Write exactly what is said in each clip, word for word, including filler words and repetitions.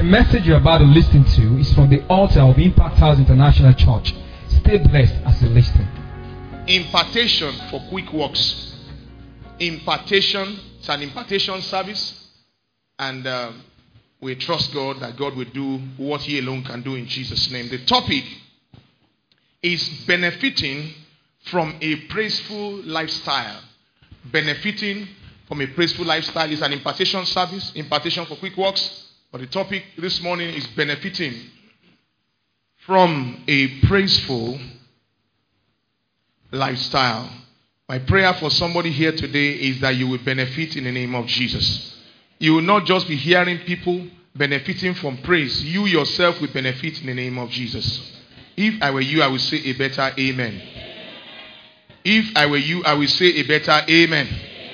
message you're about to listen to is from the altar of Impact House International Church. Stay blessed as you listen. Impartation for quick works. Impartation. It's an impartation service. And um, we trust God that God will do what He alone can do in Jesus' name. The topic is benefiting from a praiseful lifestyle. Benefiting from a praiseful lifestyle is an impartation service. Impartation for quick works. But the topic this morning is benefiting from a praiseful lifestyle. My prayer for somebody here today is that you will benefit in the name of Jesus. You will not just be hearing people benefiting from praise. You yourself will benefit in the name of Jesus. If I were you, I would say a better amen. If I were you, I would say a better amen.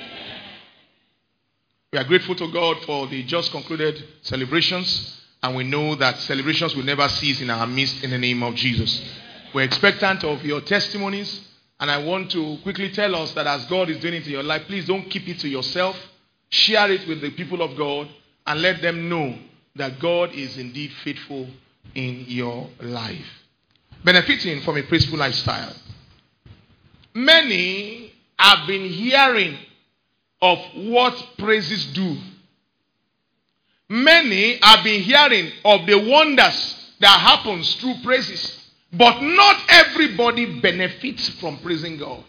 We are grateful to God for the just concluded celebrations, and we know that celebrations will never cease in our midst in the name of Jesus. We're expectant of your testimonies, and I want to quickly tell us that as God is doing it in your life, please don't keep it to yourself. Share it with the people of God and let them know that God is indeed faithful in your life. Benefiting from a praiseful lifestyle. Many have been hearing of what praises do. Many have been hearing of the wonders that happens through praises. But not everybody benefits from praising God.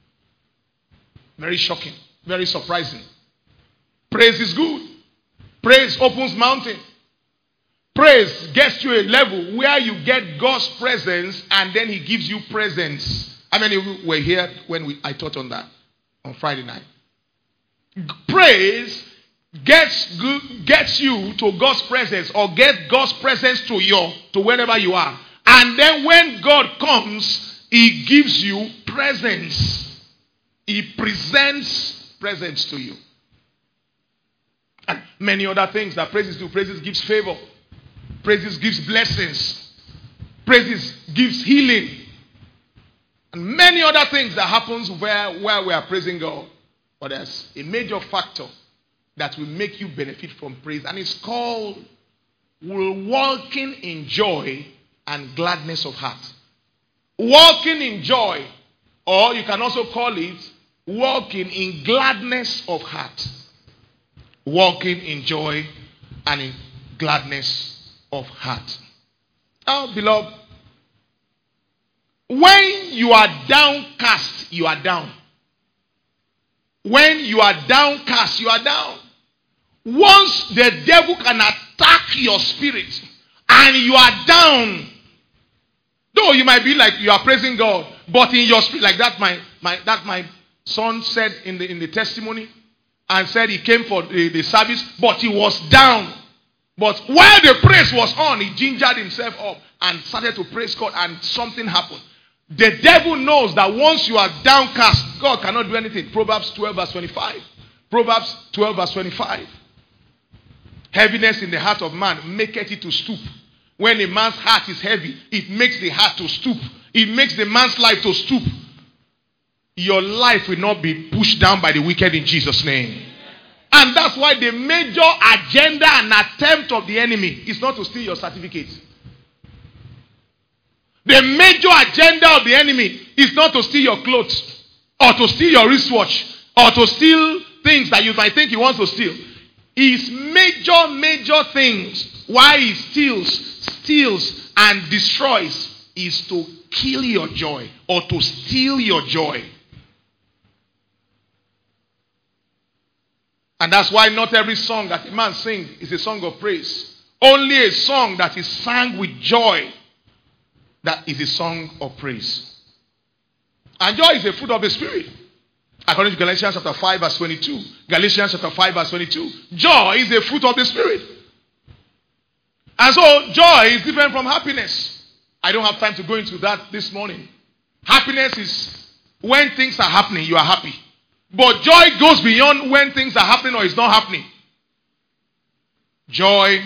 Very shocking. Very surprising. Praise is good. Praise opens mountains. Praise gets to a level where you get God's presence and then He gives you presents. How many of you were here when we, I taught on that on Friday night? Praise gets gets you to God's presence, or get God's presence to your to wherever you are. And then when God comes, He gives you presents. He presents presents to you. And many other things that praises do. Praises gives favor. Praises gives blessings. Praises gives healing. And many other things that happens where, where we are praising God. But there's a major factor that will make you benefit from praise. And it's called walking in joy and gladness of heart. Walking in joy, or you can also call it walking in gladness of heart. Walking in joy and in gladness of heart. Now, beloved, when you are downcast, you are down. When you are downcast, you are down. Once the devil can attack your spirit and you are down, though you might be like you are praising God, but in your spirit, like that my, my that my son said in the in the testimony, and said he came for the, the service, but he was down. But while the praise was on, he gingered himself up and started to praise God, and something happened. The devil knows that once you are downcast, God cannot do anything. Proverbs twelve verse twenty-five. Proverbs twelve verse twenty-five. Heaviness in the heart of man maketh it to stoop. When a man's heart is heavy, it makes the heart to stoop. It makes the man's life to stoop. Your life will not be pushed down by the wicked in Jesus' name. And that's why the major agenda and attempt of the enemy is not to steal your certificate. The major agenda of the enemy is not to steal your clothes, or to steal your wristwatch, or to steal things that you might think he wants to steal. His major, major things, why he steals, steals, and destroys, is to kill your joy, or to steal your joy. And that's why not every song that a man sings is a song of praise. Only a song that is sung with joy, that is a song of praise. And joy is a fruit of the Spirit. According to Galatians chapter five verse twenty-two. Galatians chapter five verse twenty-two. Joy is a fruit of the Spirit. And so joy is different from happiness. I don't have time to go into that this morning. Happiness is when things are happening, you are happy. But joy goes beyond when things are happening or it's not happening. Joy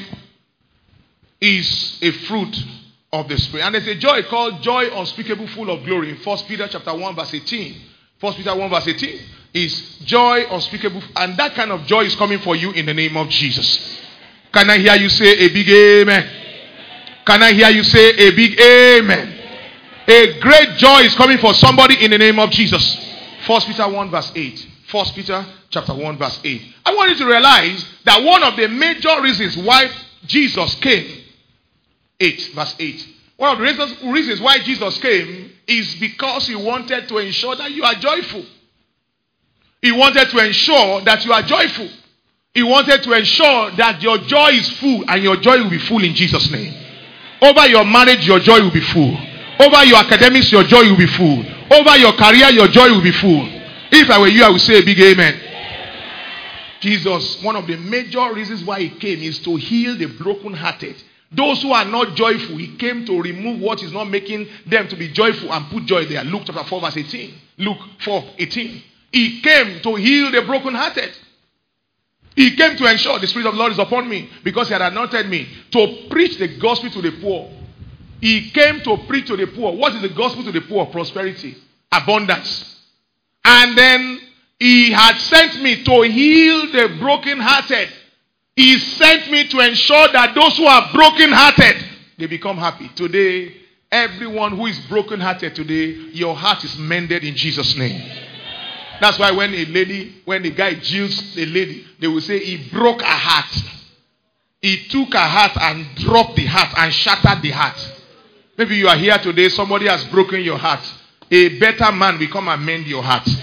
is a fruit of the Spirit. And there's a joy called joy unspeakable, full of glory. In First Peter chapter one verse eighteen. First Peter one verse eighteen is joy unspeakable. And that kind of joy is coming for you in the name of Jesus. Can I hear you say a big amen? Can I hear you say a big amen? A great joy is coming for somebody in the name of Jesus. First Peter one verse eight. First Peter chapter one verse eight. I want you to realize that one of the major reasons why Jesus came, eight verse eight. One of the reasons, reasons why Jesus came is because he wanted to ensure that you are joyful. He wanted to ensure that you are joyful. He wanted to ensure that your joy is full, and your joy will be full in Jesus' name. Over your marriage, your joy will be full. Over your academics, your joy will be full. Over your career, your joy will be full. If I were you, I would say a big amen. Jesus, one of the major reasons why he came is to heal the brokenhearted. Those who are not joyful, he came to remove what is not making them to be joyful and put joy there. Luke chapter four verse eighteen. Luke four eighteen. He came to heal the brokenhearted. He came to ensure the Spirit of the Lord is upon me because he had anointed me to preach the gospel to the poor. He came to preach to the poor. What is the gospel to the poor? Prosperity, abundance. And then he had sent me to heal the brokenhearted. He sent me to ensure that those who are brokenhearted, they become happy. Today, everyone who is brokenhearted today, your heart is mended in Jesus' name. That's why when a lady, when a guy jilts a lady, they will say he broke her heart. He took her heart and dropped the heart and shattered the heart. Maybe you are here today, somebody has broken your heart. A better man will come and mend your heart.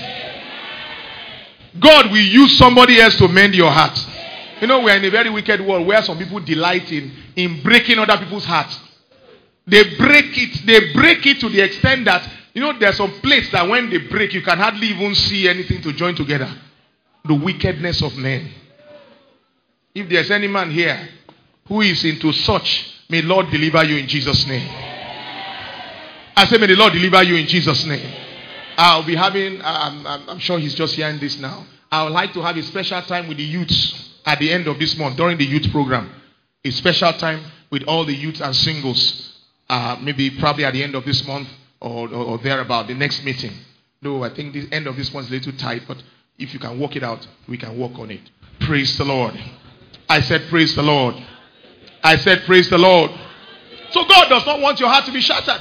God will use somebody else to mend your heart. You know, we are in a very wicked world where some people delight in, in breaking other people's hearts. They break it, they break it to the extent that, you know, there are some plates that when they break, you can hardly even see anything to join together. The wickedness of men. If there's any man here who is into such, may Lord deliver you in Jesus' name. I say, may the Lord deliver you in Jesus' name. I'll be having, um, I'm, I'm sure he's just hearing this now. I would like to have a special time with the youths at the end of this month during the youth program. A special time with all the youths and singles. Uh, maybe probably at the end of this month or, or, or thereabout, the next meeting. Though I think the end of this month is a little tight, but if you can work it out, we can work on it. Praise the Lord. I said, praise the Lord. I said, praise the Lord. So God does not want your heart to be shattered.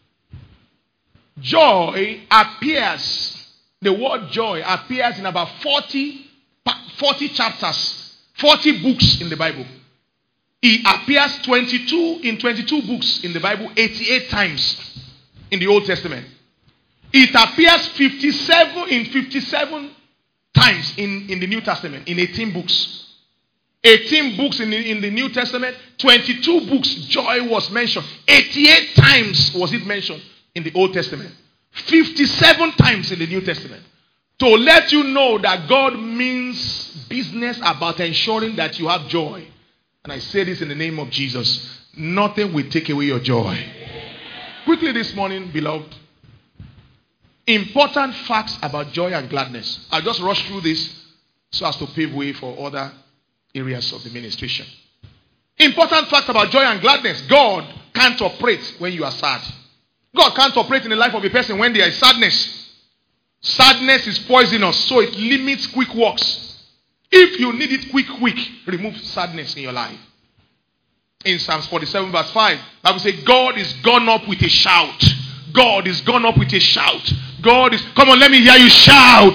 Joy appears, the word joy appears in about forty, forty chapters, forty books in the Bible. It appears twenty-two in twenty-two books in the Bible, eighty-eight times in the Old Testament. It appears fifty-seven in fifty-seven times in, in the New Testament, in eighteen books. eighteen books in the, in the New Testament, twenty-two books, joy was mentioned. eighty-eight times was it mentioned in the Old Testament. fifty-seven times in the New Testament. To let you know that God means business about ensuring that you have joy. And I say this in the name of Jesus. Nothing will take away your joy. Quickly this morning, beloved. Important facts about joy and gladness. I'll just rush through this so as to pave way for other areas of the ministration. Important facts about joy and gladness. God can't operate when you are sad. God can't operate in the life of a person when there is sadness. Sadness is poisonous, so it limits quick works. If you need it quick, quick, remove sadness in your life. In Psalms forty-seven verse five, Bible says, God is gone up with a shout. God is gone up with a shout. God is, come on, let me hear you shout.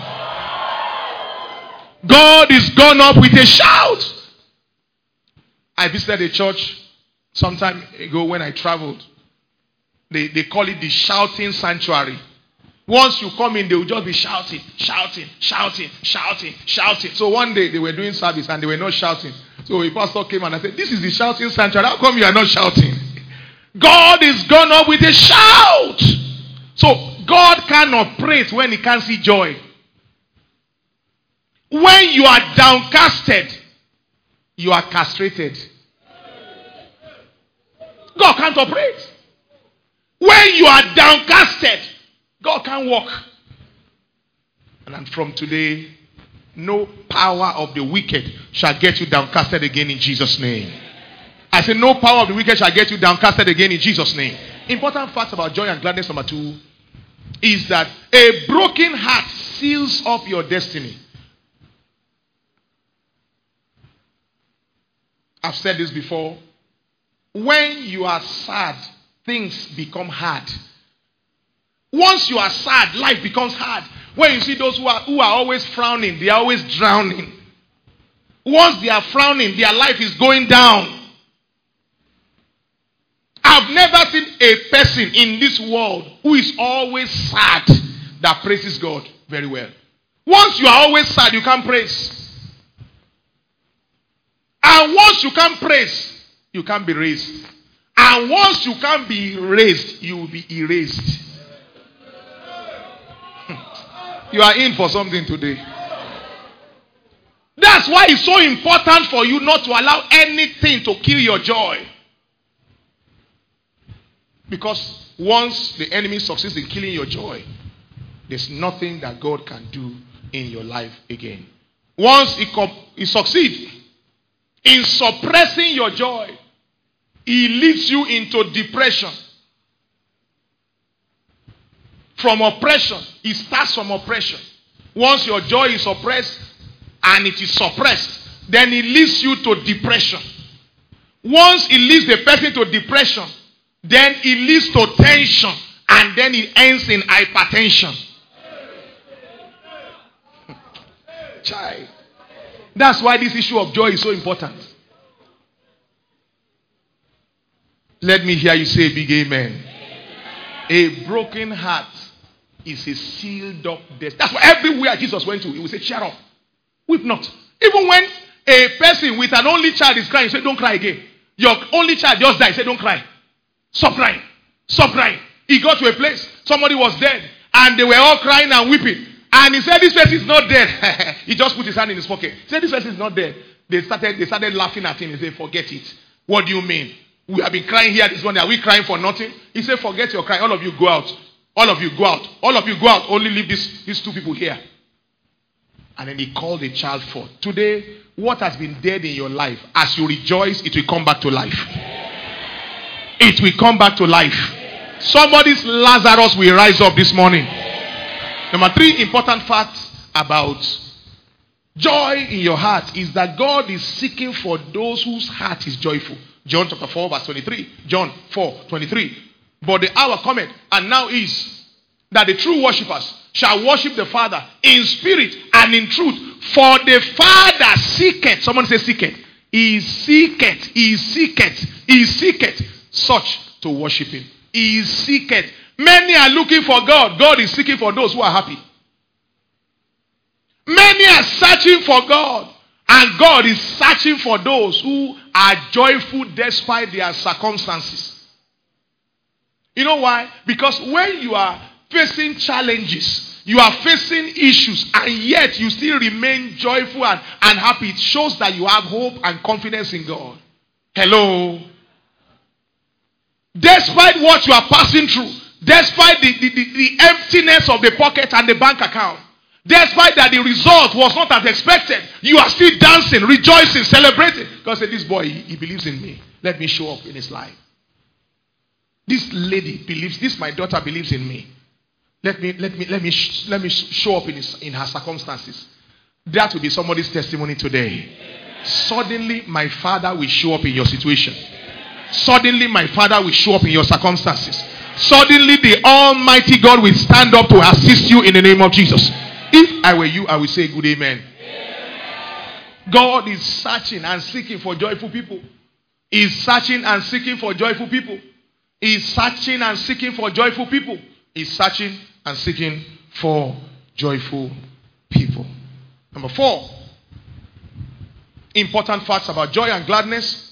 God is gone up with a shout. I visited a church some time ago when I traveled. They, they call it the shouting sanctuary. Once you come in, they will just be shouting, shouting, shouting, shouting, shouting. So one day they were doing service and they were not shouting. So a pastor came and I said, this is the shouting sanctuary. How come you are not shouting? God is gone up with a shout. So God can operate when he can't see joy. When you are downcasted, you are castrated. God can't operate. When you are downcasted, God can't walk. And from today, no power of the wicked shall get you downcasted again in Jesus' name. I say no power of the wicked shall get you downcasted again in Jesus' name. Important facts about joy and gladness number two is that a broken heart seals up your destiny. I've said this before. When you are sad, things become hard. Once you are sad, life becomes hard. When you see those who are, who are always frowning, they are always drowning. Once they are frowning, their life is going down. I've never seen a person in this world who is always sad that praises God very well. Once you are always sad, you can't praise. And once you can't praise, you can't be raised. And once you can't be raised, you will be erased. You are in for something today. That's why it's so important for you not to allow anything to kill your joy. Because once the enemy succeeds in killing your joy, there's nothing that God can do in your life again. Once he, com- he succeeds in suppressing your joy, he leads you into depression. From oppression, it starts from oppression. Once your joy is suppressed and it is suppressed, then it leads you to depression. Once it leads the person to depression, then it leads to tension, and then it ends in hypertension. Child. That's why this issue of joy is so important. Let me hear you say a big amen. Amen. A broken heart is a sealed up death. That's why everywhere Jesus went to, he would say, cheer up. Weep not. Even when a person with an only child is crying, he said, don't cry again. Your only child just died. He said, don't cry. Stop crying. Stop crying. He got to a place. Somebody was dead. And they were all crying and weeping. And he said, this person is not dead. He just put his hand in his pocket. He said, this person is not dead. They started, they started laughing at him. He said, forget it. What do you mean? We have been crying here this morning. Are we crying for nothing? He said, forget your crying. All of you go out. All of you go out. All of you go out. Only leave this, these two people here. And then he called the child forth. Today, what has been dead in your life, as you rejoice, it will come back to life. It will come back to life. Somebody's Lazarus will rise up this morning. Number three important facts about joy in your heart is that God is seeking for those whose heart is joyful. John chapter four verse twenty-three. John four twenty-three. But the hour cometh, and now is, that the true worshippers shall worship the Father in spirit and in truth. For the Father seeketh, someone say seeketh. He seeketh, he seeketh, he seeketh such to worship him. He seeketh. Many are looking for God. God is seeking for those who are happy. Many are searching for God. And God is searching for those who are joyful despite their circumstances. You know why? Because when you are facing challenges, you are facing issues, and yet you still remain joyful and, and happy, it shows that you have hope and confidence in God. Hello? Despite what you are passing through, despite the, the, the, the emptiness of the pocket and the bank account, despite that the result was not as expected, you are still dancing, rejoicing, celebrating. God said, this boy, he, he believes in me. Let me show up in his life. This lady believes, this my daughter believes in me. Let me, let me, let me, sh- let me sh- show up in, his, in her circumstances. That will be somebody's testimony today. Suddenly, my Father will show up in your situation. Suddenly, my Father will show up in your circumstances. Suddenly, the Almighty God will stand up to assist you in the name of Jesus. If I were you, I would say good amen. Amen. God is searching and seeking for joyful people. He is searching and seeking for joyful people. He is searching and seeking for joyful people. He is searching and seeking for joyful people. Number four, important facts about joy and gladness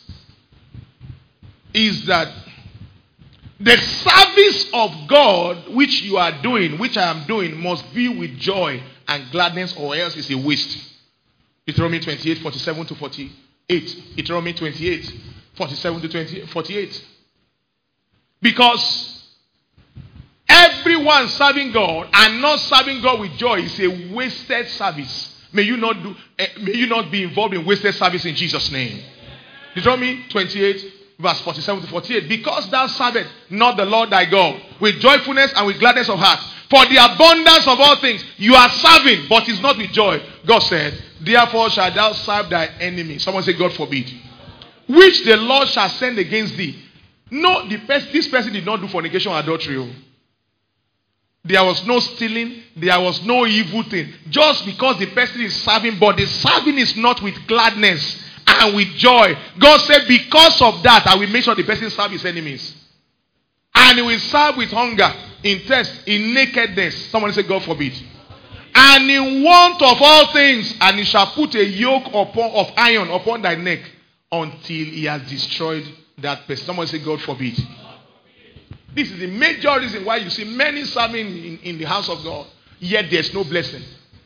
is that the service of God which you are doing, which I am doing, must be with joy and gladness, or else it's a waste. Deuteronomy twenty-eight, forty-seven to forty-eight. Deuteronomy twenty-eight, forty-seven to forty-eight. Because everyone serving God and not serving God with joy is a wasted service. May you not do. Uh, may you not be involved in wasted service in Jesus' name. Deuteronomy twenty-eight. Verse forty-seven to forty-eight. Because thou servest not the Lord thy God with joyfulness and with gladness of heart, for the abundance of all things you are serving, but it's not with joy. God said, therefore shalt thou serve thy enemy. Someone say, God forbid. which the Lord shall send against thee. No, the pers- this person did not do fornication or adultery. There was no stealing. There was no evil thing. Just because the person is serving, but the serving is not with gladness and with joy. God said, because of that, I will make sure the person serve his enemies. And he will serve with hunger, in thirst, in nakedness. Someone say, God forbid. And in want of all things, and he shall put a yoke upon, of iron upon thy neck until he has destroyed that person. Someone say, God forbid. This is the major reason why you see many serving in, in the house of God, yet there's no blessing.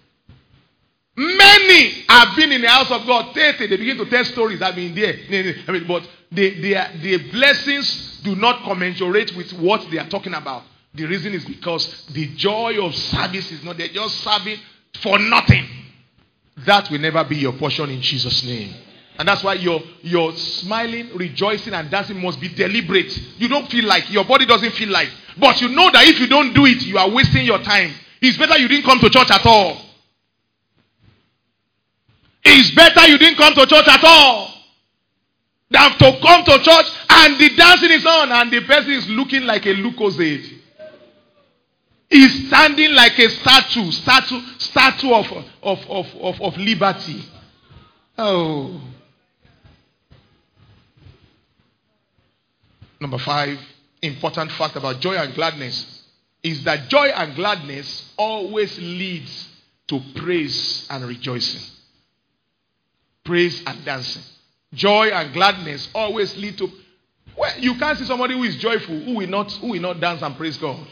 Many have been in the house of God. They, they begin to tell stories. I've been there. I mean, but the, the, the blessings do not commensurate with what they are talking about. The reason is because the joy of service is not there. Just serving for nothing. That will never be your portion in Jesus' name. And that's why your, your smiling, rejoicing, and dancing must be deliberate. You don't feel like, your body doesn't feel like. But you know that if you don't do it, you are wasting your time. It's better you didn't come to church at all. It's better you didn't come to church at all than to come to church and the dancing is on and the person is looking like a Lucozade. He's standing like a statue, statue, statue of, of, of, of, of liberty. Oh. Number five, important fact about joy and gladness is that joy and gladness always leads to praise and rejoicing. Praise and dancing. Joy and gladness always lead to. Well, you can't see somebody who is joyful who will not who will not dance and praise God.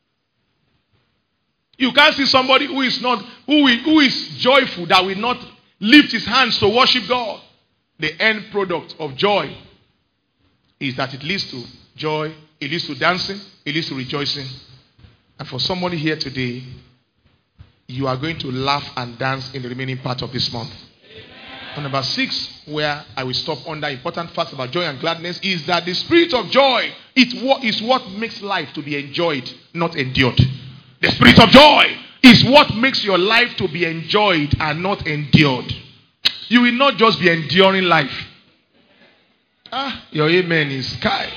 You can't see somebody who is not who will, who is joyful that will not lift his hands to worship God. The end product of joy is that it leads to joy, it leads to dancing, it leads to rejoicing. And for somebody here today, you are going to laugh and dance in the remaining part of this month. And number six, where I will stop under important facts about joy and gladness, is that the spirit of joy it is what makes life to be enjoyed, not endured. The spirit of joy is what makes your life to be enjoyed and not endured. You will not just be enduring life. Ah, your amen is sky.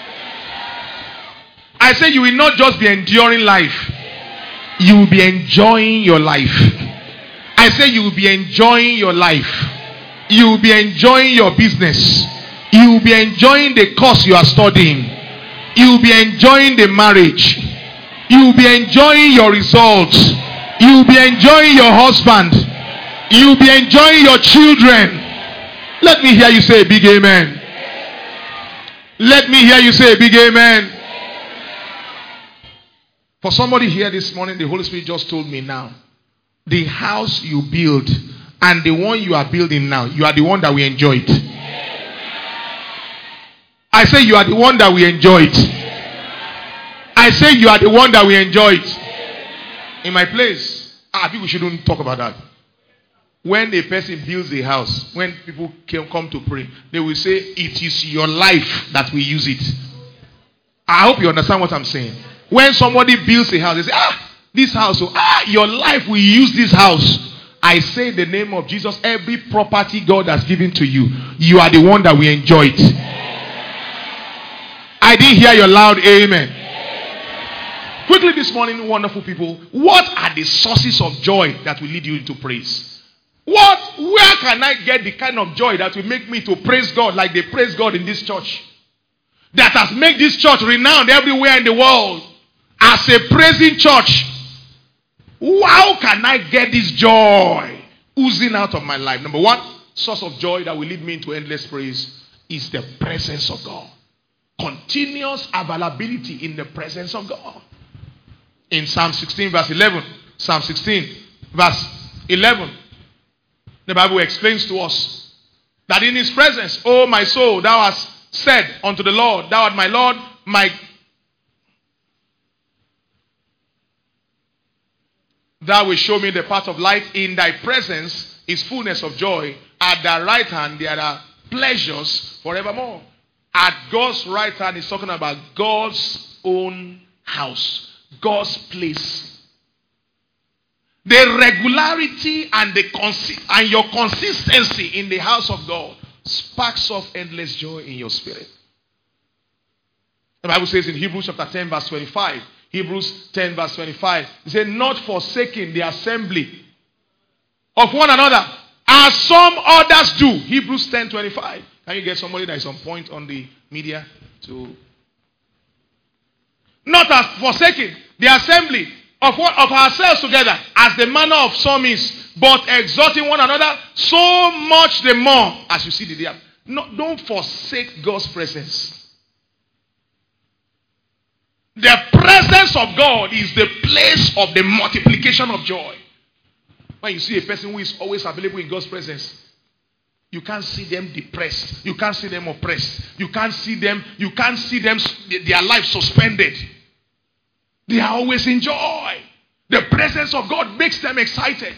I say you will not just be enduring life. You will be enjoying your life. I say you will be enjoying your life. You will be enjoying your business. You will be enjoying the course you are studying. You will be enjoying the marriage. You will be enjoying your results. You will be enjoying your husband. You will be enjoying your children. Let me hear you say a big amen. Let me hear you say a big amen. For somebody here this morning, the Holy Spirit just told me now, the house you build and the one you are building now, you are the one that we enjoy it. I say you are the one that we enjoy it. I say you are the one that we enjoy it. In my place, I think we shouldn't talk about that. When a person builds a house, when people come to pray, they will say, it is your life that we use it. I hope you understand what I'm saying. When somebody builds a house, they say, ah, this house, oh, ah, your life, we use this house. I say in the name of Jesus, every property God has given to you, you are the one that we enjoy it. I didn't hear your loud amen. Quickly this morning, wonderful people, what are the sources of joy that will lead you into praise? What, where can I get the kind of joy that will make me to praise God like they praise God in this church? That has made this church renowned everywhere in the world as a praising church. How can I get this joy oozing out of my life? Number one, source of joy that will lead me into endless praise is the presence of God. Continuous availability in the presence of God. In Psalm sixteen verse eleven, Psalm sixteen verse eleven, the Bible explains to us that in his presence, O my soul, thou hast said unto the Lord, thou art my Lord, my thou wilt show me the path of life. In thy presence is fullness of joy. At thy right hand there are pleasures forevermore. At God's right hand is talking about God's own house, God's place. The regularity and the consi- and your consistency in the house of God sparks of endless joy in your spirit. The Bible says in Hebrews chapter ten verse twenty-five, Hebrews ten verse twenty-five, it says, not forsaking the assembly of one another, as some others do. Hebrews ten twenty-five. Can you get somebody that is on point on the media to... Not as forsaking the assembly of, what, of ourselves together, as the manner of some is, but exhorting one another, so much the more as you see the day. No, don't forsake God's presence. The presence of God is the place of the multiplication of joy. When you see a person who is always available in God's presence, you can't see them depressed. You can't see them oppressed. You can't see them, you can't see them, their life suspended. They are always in joy. The presence of God makes them excited.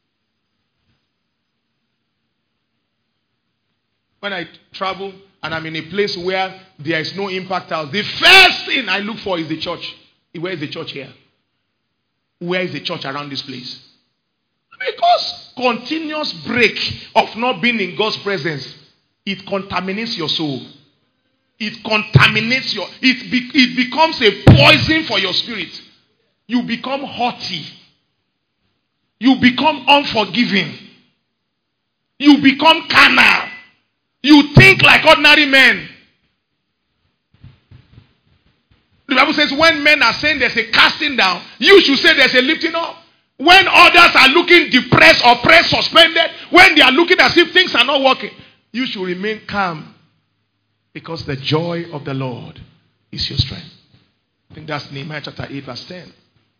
When I travel and I'm in a place where there is no impact house, the first thing I look for is the church. Where is the church here? Where is the church around this place? Because continuous break of not being in God's presence, it contaminates your soul. It contaminates your, it, be, it becomes a poison for your spirit. You become haughty. You become unforgiving. You become carnal. You think like ordinary men. The Bible says when men are saying there's a casting down, you should say there's a lifting up. When others are looking depressed, oppressed, suspended, when they are looking as if things are not working, you should remain calm. Because the joy of the Lord is your strength. I think that's Nehemiah chapter eight verse ten.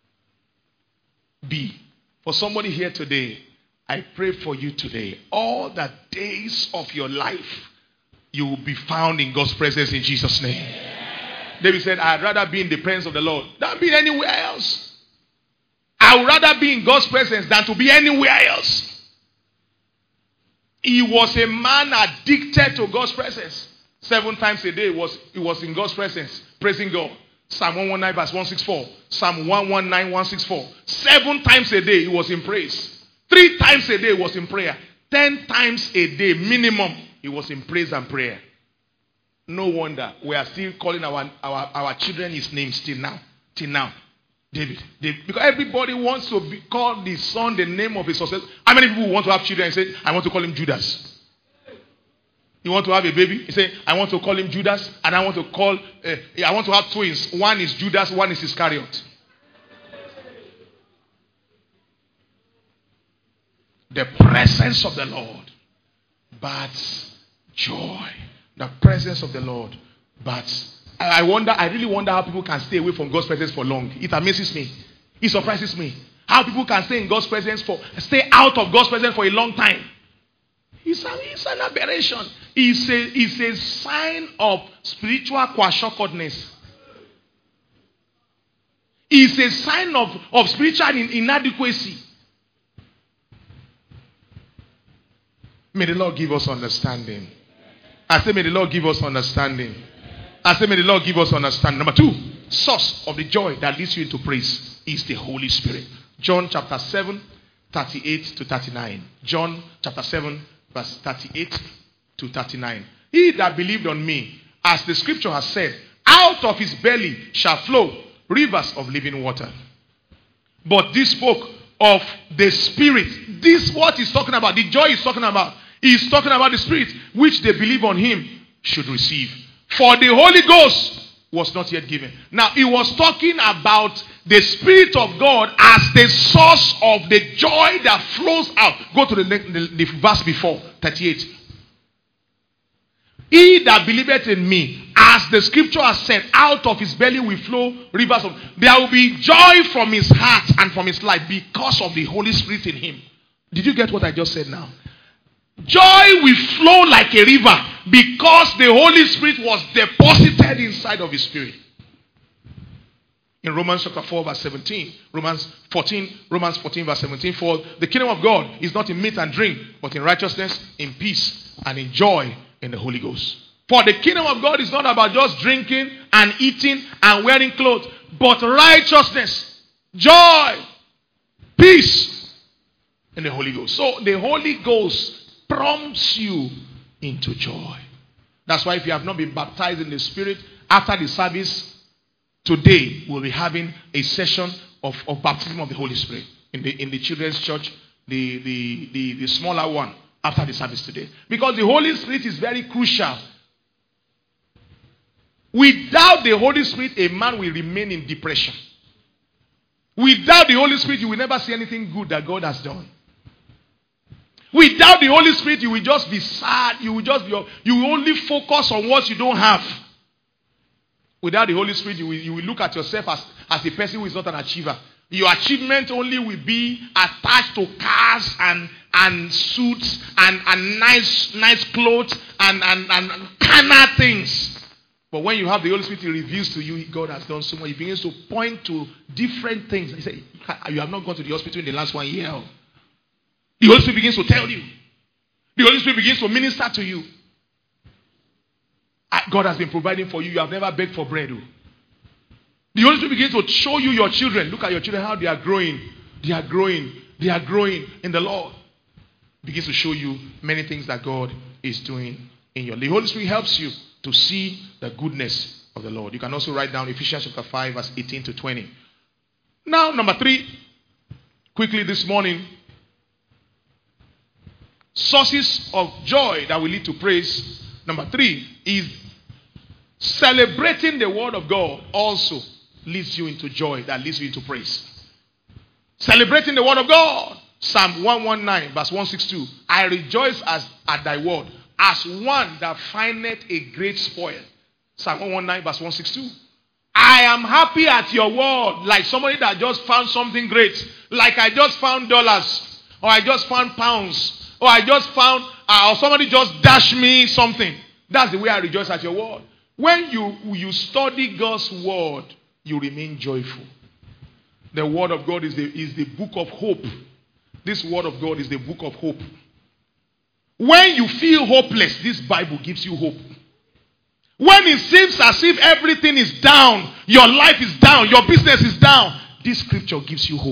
B. For somebody here today, I pray for you today. All the days of your life, you will be found in God's presence in Jesus' name. Yeah. David said, I'd rather be in the presence of the Lord than be anywhere else. I would rather be in God's presence than to be anywhere else. He was a man addicted to God's presence. Seven times a day was, he was in God's presence, praising God. Psalm one nineteen verse one sixty-four. Psalm one nineteen, one sixty-four. Seven times a day he was in praise. Three times a day he was in prayer. Ten times a day minimum he was in praise and prayer. No wonder we are still calling our, our, our children his names till now. Till now. David, David. Because everybody wants to be called the son, the name of his success. How many people want to have children and say, I want to call him Judas? You want to have a baby? You say, I want to call him Judas, and I want to call, uh, I want to have twins. One is Judas, one is Iscariot. The presence of the Lord births joy. The presence of the Lord births. I wonder, I really wonder how people can stay away from God's presence for long. It amazes me. It surprises me. How people can stay in God's presence for, stay out of God's presence for a long time. It's, a, it's an aberration. It's a, it's a sign of spiritual kwashokodness. It's a sign of, of spiritual inadequacy. May the Lord give us understanding. I say, may the Lord give us understanding. I say, may the Lord give us understanding. Number two, source of the joy that leads you into praise is the Holy Spirit. John chapter seven, thirty-eight to thirty-nine. John chapter seven, verse thirty-eight to thirty-nine. He that believed on me, as the scripture has said, out of his belly shall flow rivers of living water. But this spoke of the Spirit. This what he's talking about. The joy he's talking about. He's talking about the Spirit, which they believe on him should receive. For the Holy Ghost was not yet given. Now, he was talking about the Spirit of God as the source of the joy that flows out. Go to the, the, the verse before, thirty-eight. He that believeth in me, as the scripture has said, out of his belly will flow rivers of... There will be joy from his heart and from his life because of the Holy Spirit in him. Did you get what I just said now? Joy will flow like a river because the Holy Spirit was deposited inside of his spirit. In Romans chapter four verse seventeen, Romans fourteen, Romans fourteen verse seventeen, for the kingdom of God is not in meat and drink, but in righteousness, in peace, and in joy in the Holy Ghost. For the kingdom of God is not about just drinking and eating and wearing clothes, but righteousness, joy, peace in the Holy Ghost. So the Holy Ghost prompts you into joy. That's why if you have not been baptized in the Spirit, after the service, today we'll be having a session of, of baptism of the Holy Spirit in the in the children's church, the, the, the, the smaller one, after the service today. Because the Holy Spirit is very crucial. Without the Holy Spirit, a man will remain in depression. Without the Holy Spirit, you will never see anything good that God has done. Without the Holy Spirit, you will just be sad. You will just be, you will only focus on what you don't have. Without the Holy Spirit, you will, you will look at yourself as, as a person who is not an achiever. Your achievement only will be attached to cars and, and suits and, and nice nice clothes and, and, and carnal things. But when you have the Holy Spirit, He reveals to you God has done so much. He begins to point to different things. He said, you have not gone to the hospital in the last one year. The Holy Spirit begins to tell you. The Holy Spirit begins to minister to you. God has been providing for you. You have never begged for bread. The Holy Spirit begins to show you your children. Look at your children, how they are growing. They are growing. They are growing in the Lord. Begins to show you many things that God is doing in your life. The Holy Spirit helps you to see the goodness of the Lord. You can also write down Ephesians chapter five, verse eighteen to twenty. Now, number three, quickly this morning, sources of joy that will lead to praise. Number three is celebrating the word of God also leads you into joy that leads you into praise. Celebrating the word of God. Psalm one nineteen, verse one sixty-two. I rejoice as at thy word, as one that findeth a great spoil. Psalm one nineteen, verse one sixty-two. I am happy at your word, like somebody that just found something great. Like I just found dollars, or I just found pounds, or I just found, uh, or somebody just dashed me something. That's the way I rejoice at your word. When you, you study God's word, you remain joyful. The word of God is the, is the book of hope. This word of God is the book of hope. When you feel hopeless, this Bible gives you hope. When it seems as if everything is down, your life is down, your business is down, this scripture gives you hope.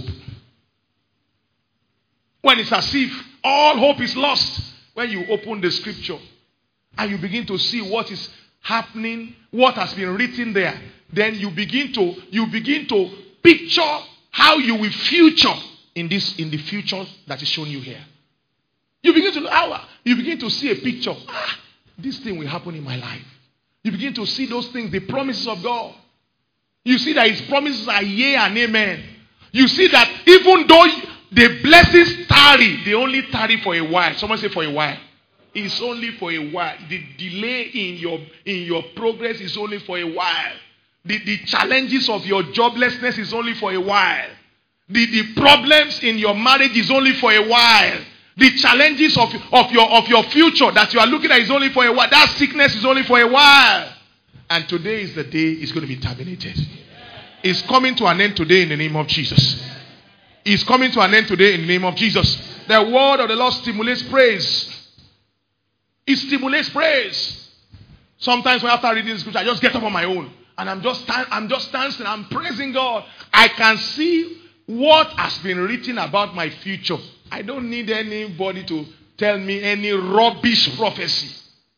When it's as if all hope is lost, when you open the scripture and you begin to see what is happening, what has been written there, then you begin to you begin to picture how you will future in this in the future that is shown you here. You begin to how you begin to see a picture. Ah, this thing will happen in my life. You begin to see those things, the promises of God. You see that His promises are yea and amen. You see that even though the blessings tarry, they only tarry for a while. Someone say for a while. It's only for a while. The delay in your in your progress is only for a while. The, the challenges of your joblessness is only for a while. The, the problems in your marriage is only for a while. The challenges of, of, your, of your future that you are looking at is only for a while. That sickness is only for a while. And today is the day it's going to be terminated. It's coming to an end today in the name of Jesus. It's coming to an end today in the name of Jesus. The word of the Lord stimulates praise. It stimulates praise. Sometimes when after reading the scripture, I just get up on my own. And I'm just, stand, I'm just dancing. I'm praising God. I can see what has been written about my future. I don't need anybody to tell me any rubbish prophecy.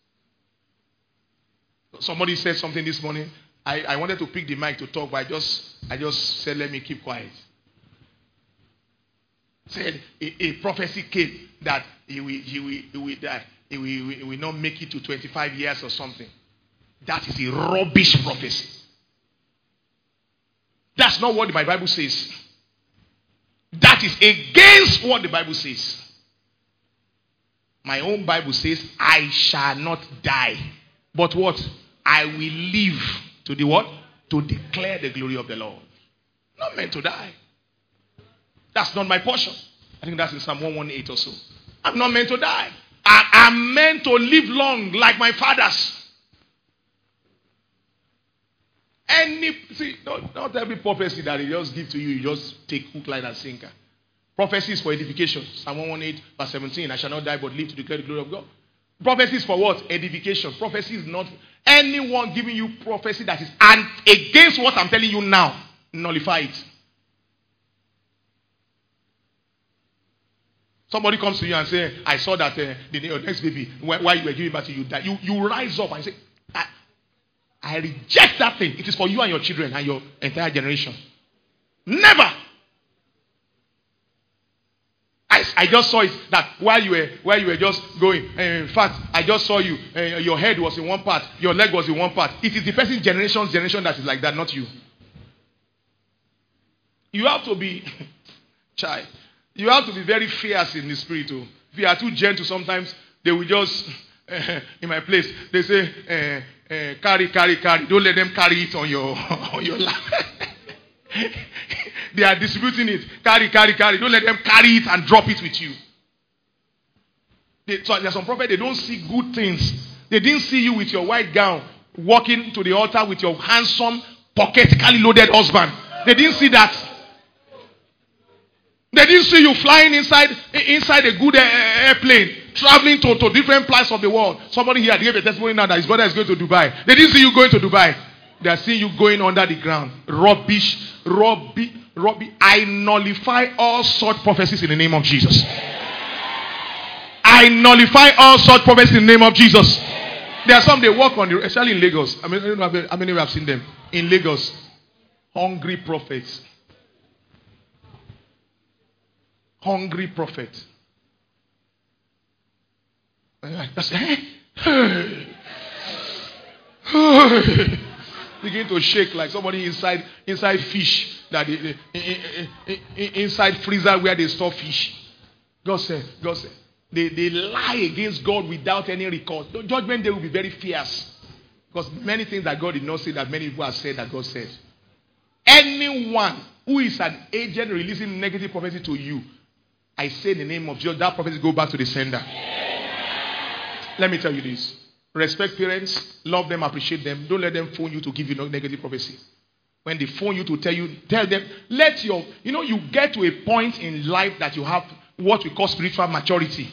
Somebody said something this morning. I, I wanted to pick the mic to talk, but I just I just said, let me keep quiet. Said a, a prophecy came that he will, he will, he will die. He will, he will not make it to twenty-five years or something. That is a rubbish prophecy. That's not what my Bible says. That is against what the Bible says. My own Bible says, I shall not die. But what? I will live to the what? To declare the glory of the Lord. Not meant to die. That's not my portion. I think that's in Psalm one eighteen or so. I'm not meant to die. I am meant to live long like my fathers. Any, see, not, not every prophecy that he just give to you, you just take hook, line, and sinker. Prophecy is for edification. Psalm one eighteen, verse seventeen. I shall not die but live to declare the glory of God. Prophecy is for what? Edification. Prophecy is not anyone giving you prophecy that is and against what I'm telling you now. Nullify it. Somebody comes to you and say, I saw that uh, the your next baby, while you were giving birth to you, that you, you rise up and say, I, I reject that thing. It is for you and your children and your entire generation. Never. I, I just saw it that while you were while you were just going. Uh, in fact, I just saw you. Uh, your head was in one part, your leg was in one part. It is the person's generation's generation that is like that, not you. You have to be, child. You have to be very fierce in the spirit. Too. If you are too gentle, sometimes they will just. Uh, in my place, they say, uh, uh, "Carry, carry, carry." Don't let them carry it on your on your lap. They are distributing it. Carry, carry, carry. Don't let them carry it and drop it with you. They, so there are some prophets, they don't see good things. They didn't see you with your white gown walking to the altar with your handsome, pocketically loaded husband. They didn't see that. They didn't see you flying inside inside a good airplane, traveling to, to different parts of the world. Somebody here gave a testimony now that his brother is going to Dubai. They didn't see you going to Dubai. They are seeing you going under the ground. Rubbish, rubbish, rubbish. I nullify all such prophecies in the name of Jesus. I nullify all such prophecies in the name of Jesus. There are some they work on, the, especially in Lagos. I mean, I don't know how many of you have seen them. In Lagos, hungry prophets. Hungry prophet. That's, hey, hey. Begin to shake like somebody inside inside fish that they, they, inside freezer where they store fish. God said, God said, they, they lie against God without any record. The judgment day will be very fierce. Because many things that God did not say that many people have said that God said. Anyone who is an agent releasing negative prophecy to you, I say in the name of Jesus, that prophecy go back to the sender. Let me tell you this. Respect parents, love them, appreciate them. Don't let them phone you to give you no negative prophecy. When they phone you to tell you, tell them, let your, you know, you get to a point in life that you have what we call spiritual maturity.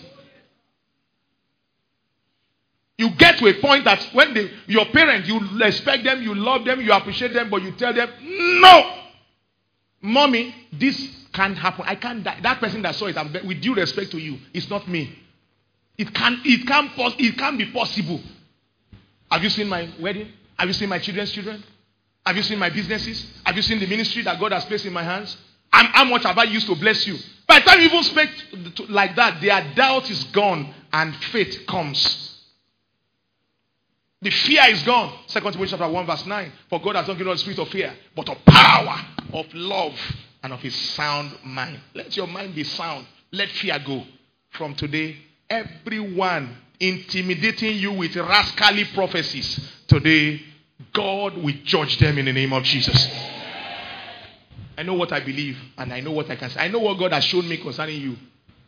You get to a point that when they, your parents, you respect them, you love them, you appreciate them, but you tell them, no, mommy, this can't happen. I can't die. That person that saw it, I'm, with due respect to you, it's not me. It can it can it can be possible. Have you seen my wedding? Have you seen my children's children? Have you seen my businesses? Have you seen the ministry that God has placed in my hands? I'm, how much have I used to bless you? By the time you even speak to, like that, their doubt is gone and faith comes. The fear is gone. Second Timothy chapter one verse nine. For God has not given us the spirit of fear, but of power, of love, and of his sound mind. Let your mind be sound. Let fear go. From today, everyone intimidating you with rascally prophecies, today, God will judge them in the name of Jesus. I know what I believe, and I know what I can say. I know what God has shown me concerning you.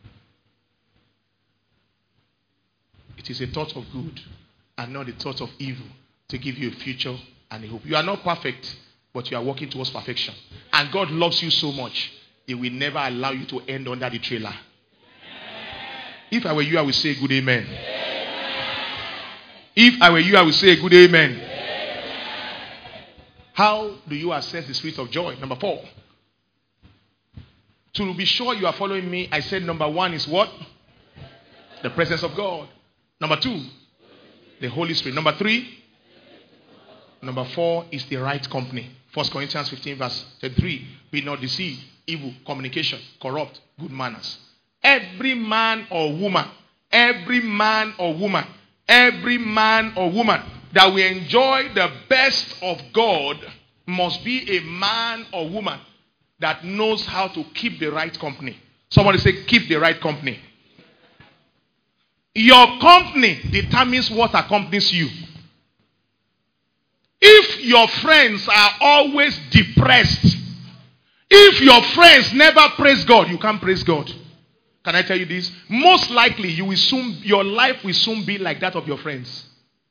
It is a thought of good and not a thought of evil to give you a future and a hope. You are not perfect, but you are working towards perfection. And God loves you so much, He will never allow you to end under the trailer. If I were you, I would say a good amen. If I were you, I would say a good amen. How do you assess the spirit of joy? Number four. To be sure you are following me, I said number one is what? The presence of God. Number two, the Holy Spirit. Number three, number four is the right company. First Corinthians fifteen verse thirty-three. Be not deceived. Evil, communication, corrupt, good manners. Every man or woman, every man or woman, every man or woman that will enjoy the best of God must be a man or woman that knows how to keep the right company. Somebody say, keep the right company. Your company determines what accompanies you. If your friends are always depressed, if your friends never praise God, you can't praise God. Can I tell you this? Most likely, you will soon, your life will soon be like that of your friends.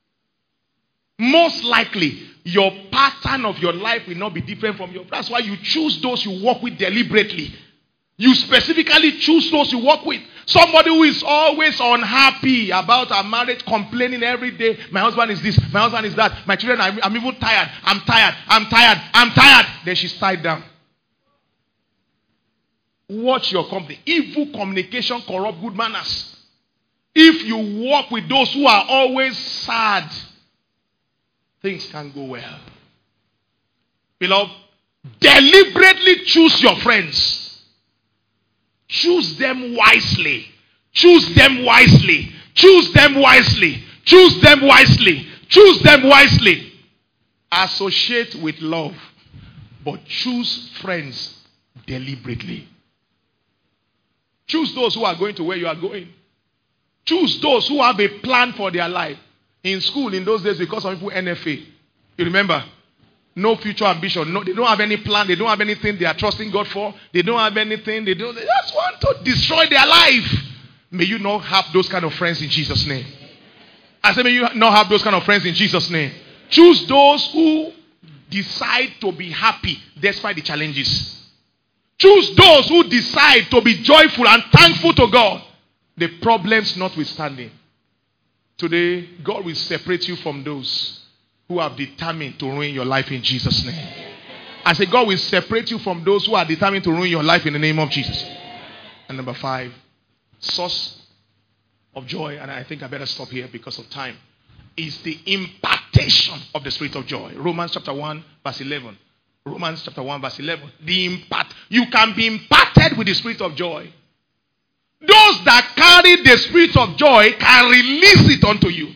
Most likely, your pattern of your life will not be different from your. That's why you choose those you work with deliberately. You specifically choose those you work with. Somebody who is always unhappy about our marriage, complaining every day. My husband is this, my husband is that. My children, I'm, I'm even tired. I'm tired. I'm tired. I'm tired. Then she's tied down. Watch your company. Evil communication corrupt good manners. If you walk with those who are always sad, things can go well. Beloved, deliberately choose your friends. Choose them wisely. Choose them wisely. Choose them wisely. Choose them wisely. Choose them wisely. Associate with love, but choose friends deliberately. Choose those who are going to where you are going. Choose those who have a plan for their life. In school, in those days, because some people N F A. You remember? No future ambition. No, they don't have any plan. They don't have anything they are trusting God for. They don't have anything. They don't. They just want to destroy their life. May you not have those kind of friends in Jesus' name. I say, may you not have those kind of friends in Jesus' name. Choose those who decide to be happy despite the challenges. Choose those who decide to be joyful and thankful to God, the problems notwithstanding. Today, God will separate you from those who have determined to ruin your life in Jesus' name. I say, God will separate you from those who are determined to ruin your life in the name of Jesus. And number five, source of joy, and I think I better stop here because of time, is the impartation of the spirit of joy. Romans chapter one, verse eleven. Romans chapter one, verse eleven. The impart. You can be imparted with the spirit of joy. Those that carry the spirit of joy can release it unto you.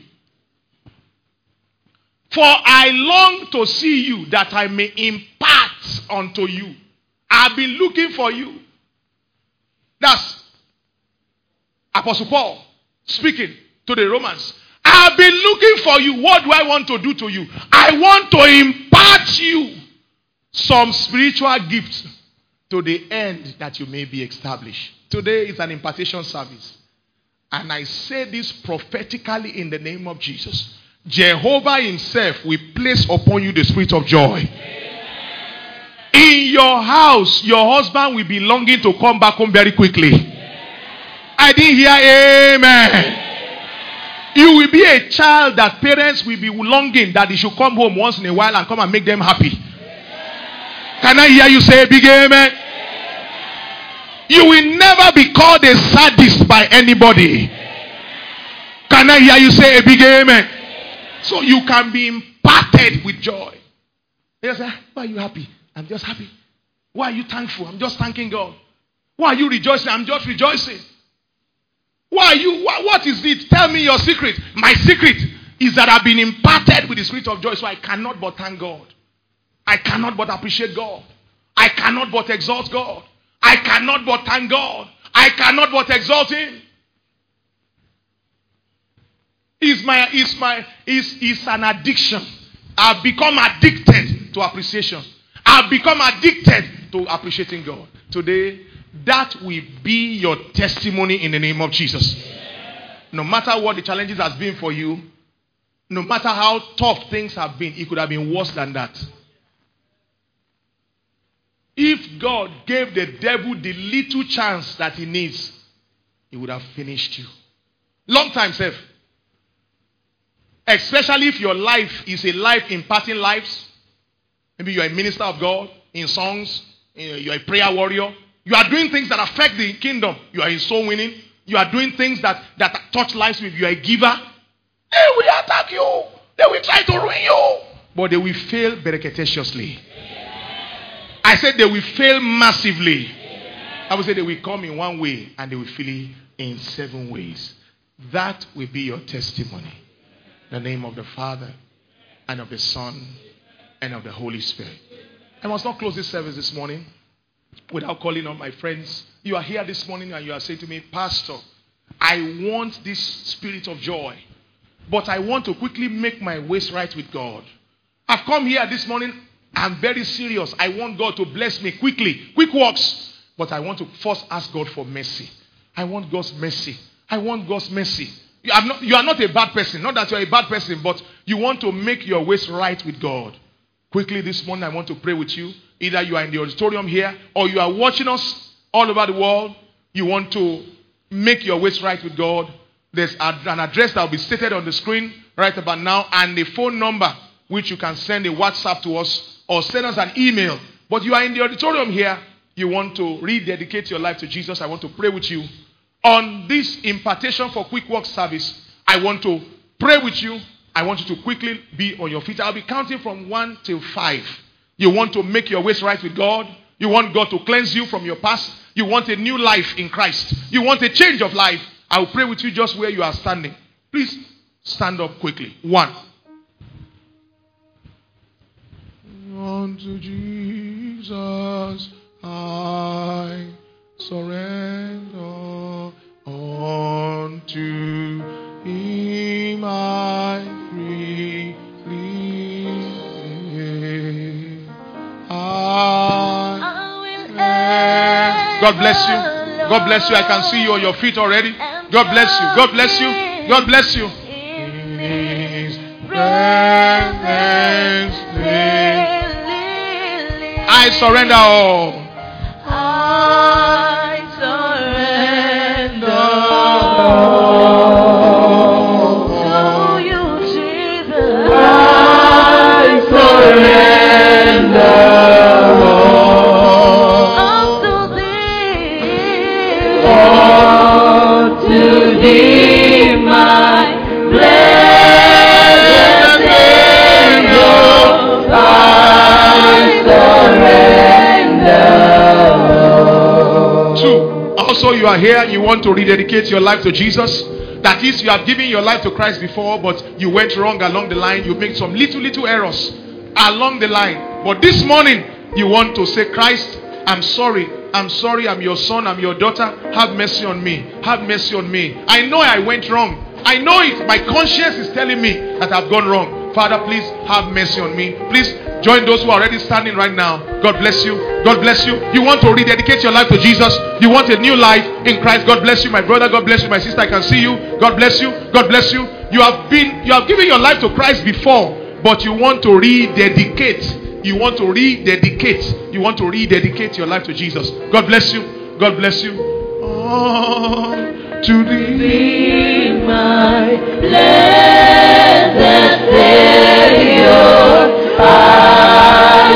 For I long to see you, that I may impart unto you. I've been looking for you. That's Apostle Paul speaking to the Romans. I've been looking for you. What do I want to do to you? I want to impart you some spiritual gifts to the end that you may be established. Today is an impartation service. And I say this prophetically in the name of Jesus. Jehovah himself will place upon you the spirit of joy. Amen. In your house, your husband will be longing to come back home very quickly. Amen. I didn't hear amen. Amen. You will be a child that parents will be longing that they should come home once in a while and come and make them happy. Amen. Can I hear you say a big amen? You will never be called a sadist by anybody. Can I hear you say a big amen? So you can be imparted with joy. You say, why are you happy? I'm just happy. Why are you thankful? I'm just thanking God. Why are you rejoicing? I'm just rejoicing. Why are you? What, what is it? Tell me your secret. My secret is that I've been imparted with the spirit of joy, so I cannot but thank God. I cannot but appreciate God. I cannot but exalt God. I cannot but thank God. I cannot but exalt Him. Is my is my is is an addiction. I've become addicted to appreciation. I've become addicted to appreciating God. Today, that will be your testimony in the name of Jesus. No matter what the challenges has been for you, no matter how tough things have been, it could have been worse than that. If God gave the devil the little chance that he needs, he would have finished you. Long time, sir. Especially if your life is a life imparting lives. Maybe you are a minister of God in songs. You are a prayer warrior. You are doing things that affect the kingdom. You are in soul winning. You are doing things that, that touch lives with. You are a giver. They will attack you. They will try to ruin you. But they will fail bereketaciously. I said they will fail massively. I would say they will come in one way and they will fail it in seven ways. That will be your testimony. In the name of the Father and of the Son and of the Holy Spirit. I must not close this service this morning without calling on my friends. You are here this morning and you are saying to me, Pastor, I want this spirit of joy, but I want to quickly make my ways right with God. I've come here this morning. I'm very serious. I want God to bless me quickly. Quick works. But I want to first ask God for mercy. I want God's mercy. I want God's mercy. You are not, you are not a bad person. Not that you are a bad person, but you want to make your ways right with God. Quickly this morning, I want to pray with you. Either you are in the auditorium here or you are watching us all over the world. You want to make your ways right with God. There's an address that will be stated on the screen right about now and the phone number which you can send a WhatsApp to us or send us an email. But you are in the auditorium here you want to rededicate your life to Jesus, I want to pray with you. On this impartation for quick work service, I want to pray with you. I want you to quickly be on your feet. I'll be counting from one till five. You want to make your ways right with God. You want God to cleanse you from your past. You want a new life in Christ. You want a change of life. I will pray with you just where you are standing. Please stand up quickly. One. Unto Jesus I surrender, unto Him I freely give. I will. God bless you. God bless you. I can see you on your feet already. God bless you. God bless you. God bless you. His presence, I surrender all. I surrender all to you, Jesus. I surrender all to thee, all to thee, my blessed Savior. I Two. Also, you are here, you want to rededicate your life to Jesus. That is, you have given your life to Christ before, but you went wrong along the line. You made some little, little errors along the line. But this morning, you want to say, Christ, I'm sorry. I'm sorry. I'm your son. I'm your daughter. Have mercy on me. Have mercy on me. I know I went wrong. I know it. My conscience is telling me that I've gone wrong. Father, please have mercy on me. Please join those who are already standing right now. God bless you. God bless you. You want to rededicate your life to Jesus. You want a new life in Christ. God bless you, my brother. God bless you, my sister. I can see you. God bless you. God bless you. You have been, you have given your life to Christ before, but you want to rededicate. You want to rededicate. You want to rededicate your life to Jesus. God bless you. God bless you. Oh, to thee, my blessed Savior, I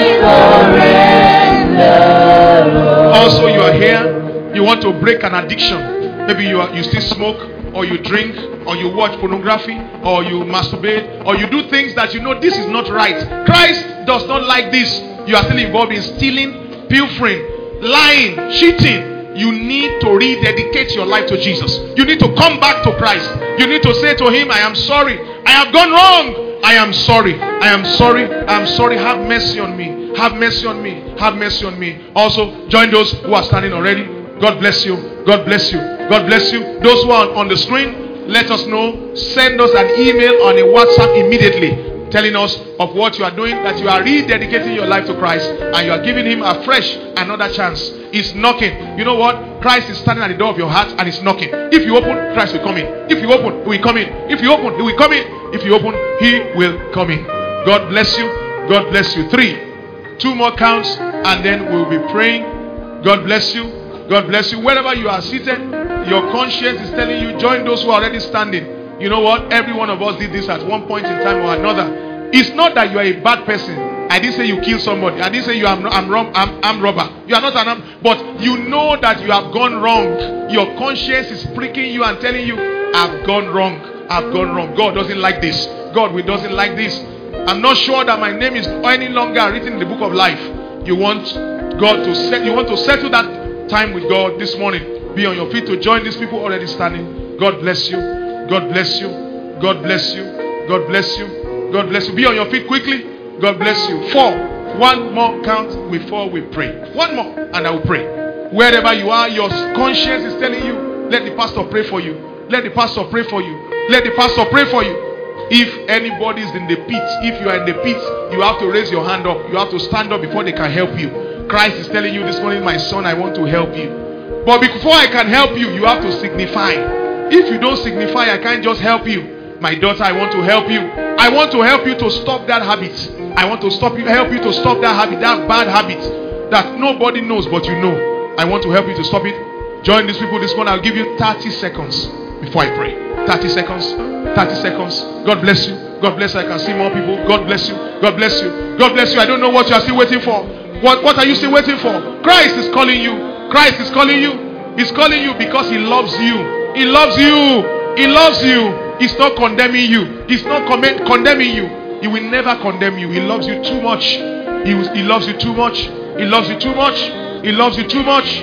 surrender. Also, you are here. You want to break an addiction. Maybe you are, you still smoke, or you drink, or you watch pornography, or you masturbate, or you do things that you know this is not right. Christ does not like this. You are still involved in stealing, pilfering, lying, cheating. You need to rededicate your life to Jesus. You need to come back to Christ. You need to say to Him, I am sorry. I have gone wrong. I am sorry. I am sorry. I am sorry. Have mercy on me. Have mercy on me. Have mercy on me. Also, join those who are standing already. God bless you. God bless you. God bless you. Those who are on the screen, let us know. Send us an email on a WhatsApp immediately, telling us of what you are doing, that you are rededicating your life to Christ and you are giving Him a fresh another chance. He's knocking. You know what? Christ is standing at the door of your heart and He's knocking. If you open, Christ will come in. If you open, He will come in. If you open, He will come in. If you open, He will come in. God bless you. God bless you. Three. Two more counts and then we'll be praying. God bless you. God bless you. Wherever you are seated, your conscience is telling you, join those who are already standing. You know what? Every one of us did this at one point in time or another. It's not that you are a bad person. I didn't say you kill somebody. I didn't say you are I'm wrong. I'm, I'm robber. You are not an arm, but you know that you have gone wrong. Your conscience is pricking you and telling you, I've gone wrong. I've gone wrong. God doesn't like this. God, we doesn't like this. I'm not sure that my name is any longer written in the book of life. You want God to set. You want to settle that time with God this morning. Be on your feet to join these people already standing. God bless you. God bless you. God bless you. God bless you. God bless you. Be on your feet quickly. God bless you. Four. One more count before we pray. One more and I will pray. Wherever you are, your conscience is telling you, let the pastor pray for you. Let the pastor pray for you. Let the pastor pray for you. If anybody is in the pit, if you are in the pit, you have to raise your hand up. You have to stand up before they can help you. Christ is telling you this morning, my son, I want to help you. But before I can help you, you have to signify. If you don't signify, I can't just help you. My daughter, I want to help you. I want to help you to stop that habit. I want to stop you, help you to stop that habit, that bad habit that nobody knows but you know. I want to help you to stop it. Join these people this morning. I'll give you thirty seconds before I pray. thirty seconds. thirty seconds. God bless you. God bless you. I can see more people. God bless you. God bless you. God bless you. I don't know what you are still waiting for. What, what are you still waiting for? Christ is calling you. Christ is calling you. He's calling you because he loves you. He loves you. He loves you. He's not condemning you. He's not con- condemning you. He will never condemn you. He loves you too much. He, was, he loves you too much. He loves you too much. He loves you too much.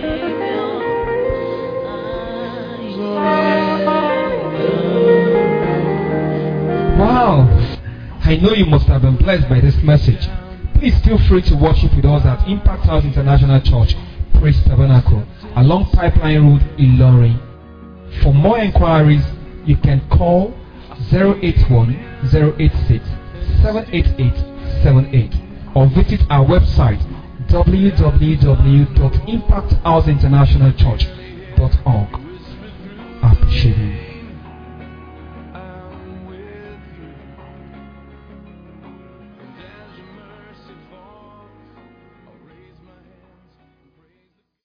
Wow. I know you must have been blessed by this message. Please feel free to worship with us at Impact House International Church, Praise Tabernacle, along Pipeline Road, Ilorin. For more inquiries, you can call zero eight one, zero eight six, seven eight eight seven eight or visit our website w w w dot impact house international church dot org. I appreciate you.